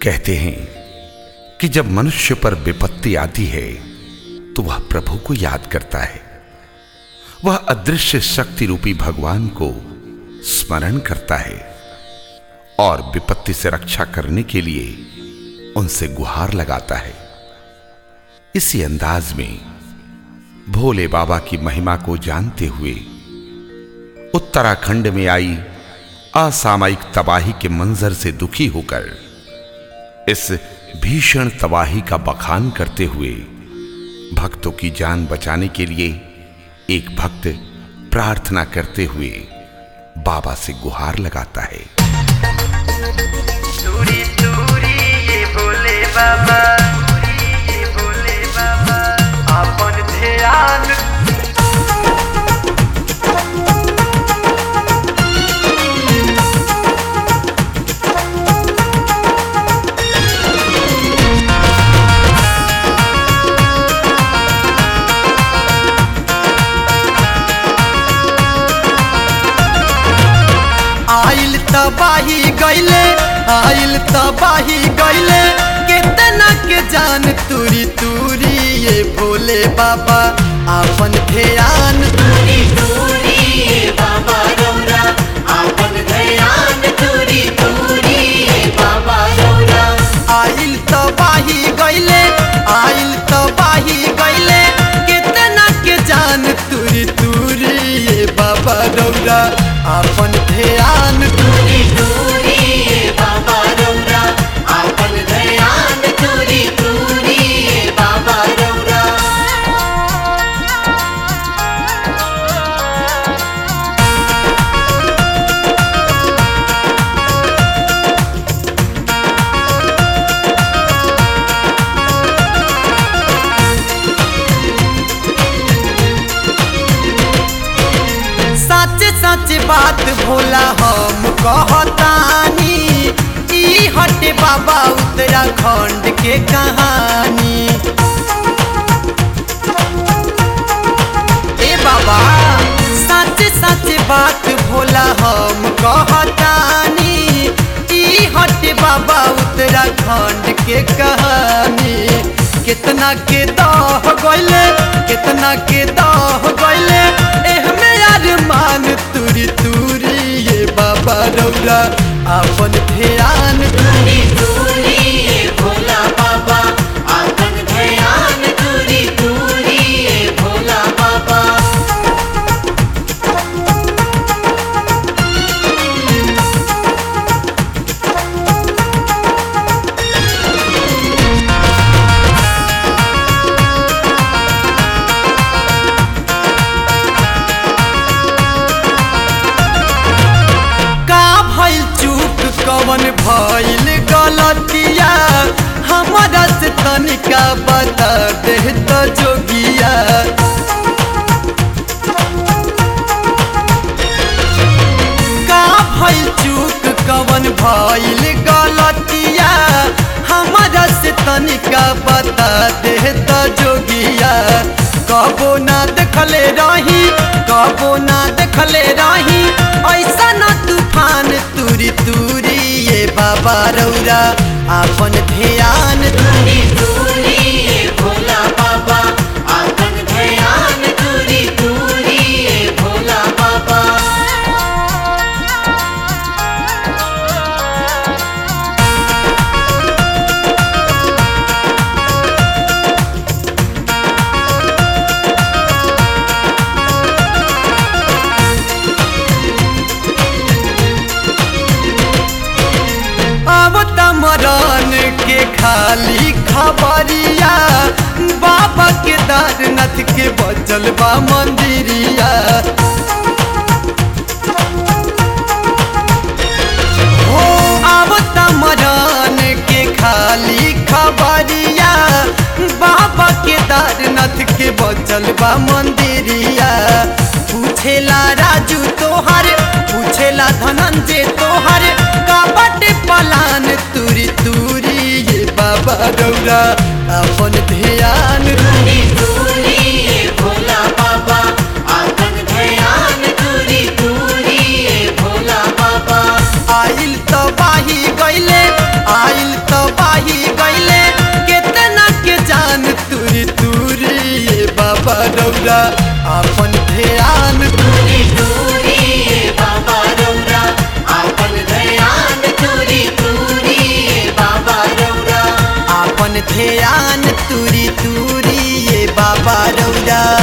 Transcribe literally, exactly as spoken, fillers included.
कहते हैं कि जब मनुष्य पर विपत्ति आती है तो वह प्रभु को याद करता है। वह अदृश्य शक्ति रूपी भगवान को स्मरण करता है और विपत्ति से रक्षा करने के लिए उनसे गुहार लगाता है। इसी अंदाज में भोले बाबा की महिमा को जानते हुए उत्तराखंड में आई असामयिक तबाही के मंजर से दुखी होकर इस भीषण तबाही का बखान करते हुए भक्तों की जान बचाने के लिए एक भक्त प्रार्थना करते हुए बाबा से गुहार लगाता है। दूरी दूरी ये भोले बाबा, ये भोले बाबा आपन ध्यान। आइल तबाही गईले, आइल तबाही गईले, कितना के जान तुरी तुरी ये भोले बाबा आपन ध्यान। तुरी तुरी ये बाबा रौरा आपन ध्यान, तुरी तुरी ये बाबा रौरा। आइल तबाही गईले, आइल तबाही गईले, कितना के जान तुरी तुरी ये बाबा रौरा आपन ध्यान। तुरी तुरी ये बाबा रौरा आपन ध्यान, तुरी तुरी ये बाबा रौरा। सच सच बात भोला हम कहतानी, ई हटे बाबा उत्तराखंड के कहानी। ए बाबा सच सच बात भोला हम कहतानी, ई हटे बाबा उत्तराखंड के कहानी। कितना के दाह गइले, कितना के दाह गइले, एहमे अरमान तुरी तुरी ये बाबा रौरा आपन ध्यान। तुरी तुरी ये भोला बाबा आपन ध्यान, तुरी तुरी ये भोला बाबा। कवन भइल गलतिया हमारा से तनिका बता दे तो जोगिया। का भइल चूक कवन भइल गलतिया हमारा से तनिका बता दे तो जोगिया। कबो ना देखले रही, कबो ना देखले रही, ऐसा ना तूफान तुरी तुरी ये बाबा रौरा आपन ध्यान। तुरी तुरी ये भोला बाबा आपन ध्यान, तुरी तुरी ये भोला बाबा। मरण के खाली खबरिया, बाबा केदारनाथ के बचल बा मंदिरिया। हो आवता मरण के खाली खबरिया, बाबा केदारनाथ के बचल बा मंदिरिया। पूछेला राजू तोहर, पूछेला धनंजय तोहर, का बटे पलान तुरी तुरी ये बाबा रौरा आपन ध्यान। तुरी तुरी ये भोला बाबा आपन ध्यान, तुरी तुरी ये भोला बाबा। आइल तबाही गइले, आइल तबाही रौरा अपन ध्यान दूरी दूरी ये बाबा रौरा आपन ध्यान दूरी दूरी ये बाबा रौरा अपन ध्यान तुरी तुरी ये बाबा रौरा।